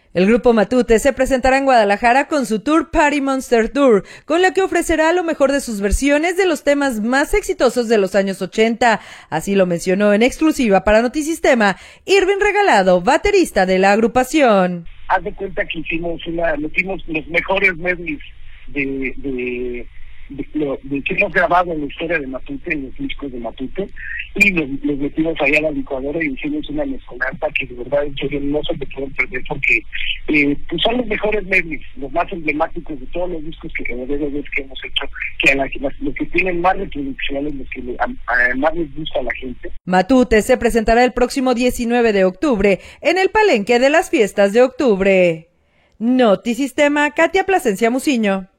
El grupo Matute se presentará en Guadalajara con su Tour Party Monster Tour, con la que ofrecerá lo mejor de sus versiones de los temas más exitosos de los años 80. Así lo mencionó en exclusiva para Notisistema Irving Regalado, baterista de la agrupación. Haz de cuenta que metimos los mejores medleys de que hemos grabado en la historia de Matute, en los discos de Matute, y los metimos allá a la licuadora y hicimos una mezcolanza que de verdad en serio no se me pueden perder porque pues son los mejores medleys, los más emblemáticos de todos los discos que hemos hecho, que los que tienen más reproducciones, los que más les gusta a la gente. Matute se presentará el próximo 19 de octubre en el Palenque de las Fiestas de Octubre. Notisistema, Katia Plasencia Muciño.